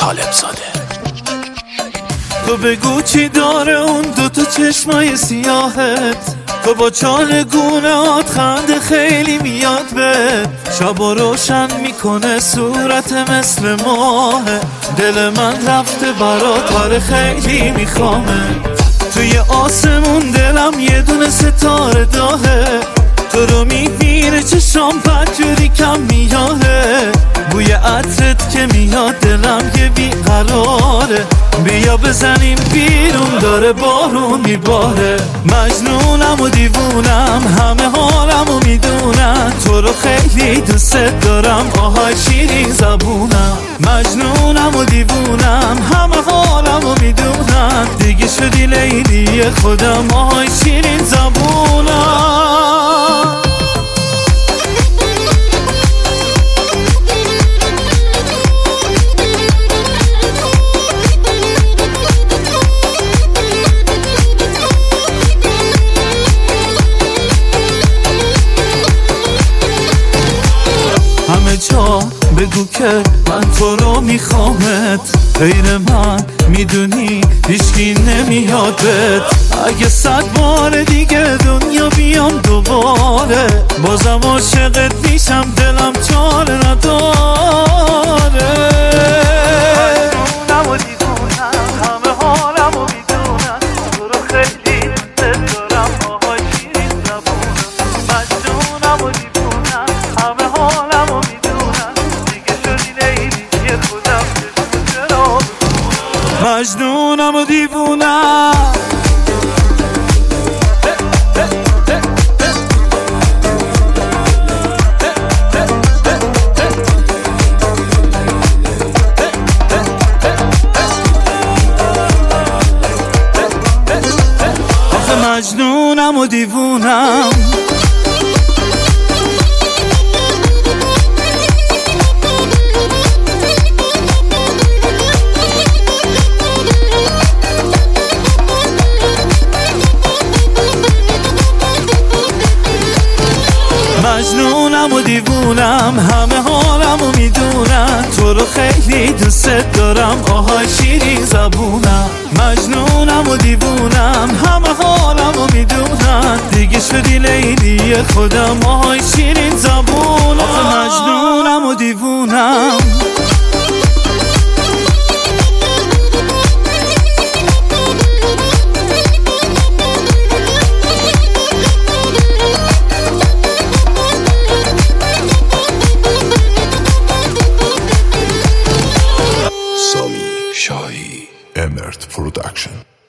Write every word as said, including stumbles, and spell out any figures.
طالب زاده. تو بگو چی داره اون دوتا چشمای سیاهت، تو با چال گونهات خنده خیلی میاد به شب روشن میکنه صورت مثل ماه. دل من رفته برات آره خیلی میخوامه، توی آسمون دلم یه دونه ستاره داهه، تو رو میبینه چشام بدجوری کم میاره، بوی عطرت که میاد دلم یه بیقراره، بیا بزنیم بیرون داره بارون میباره. مجنونم و دیوونم همه حالم و میدونم، تو رو خیلی دوست دارم آهای شیرین زبونم. مجنونم و دیوونم همه حالم و میدونم، دیگه شدی لیلی خودم آهای شیرین زبونم. همه جا بگو که من تو رو میخوامت، غیر من میدونی هیچکی نمیادت. اگه صد بار دیگه دنیا بیام دوباره، بازم عاشقت میشم دلم چاره نداره. مجنونم و دیوونم همه حالم و میدونم، تو رو خیلی دوست دارم آهای شیرین زبونم. مجنونم و دیوونم همه حالم و میدونم، دیگه شدی لیلی خودم چرا. مجنونم و دیوونم مجنونم و دیوونم. مجنونم و دیوونم همه حالم و میدونم، تو رو خیلی دوست دارم آهای شیرین زبونم. مجنونم و دیوونم همه حالم و میدونم، دیگه شدی لیلی خودم آهای شیرین زبونم. مجنونم و دیوونم. شاهی امرت پرودکشن.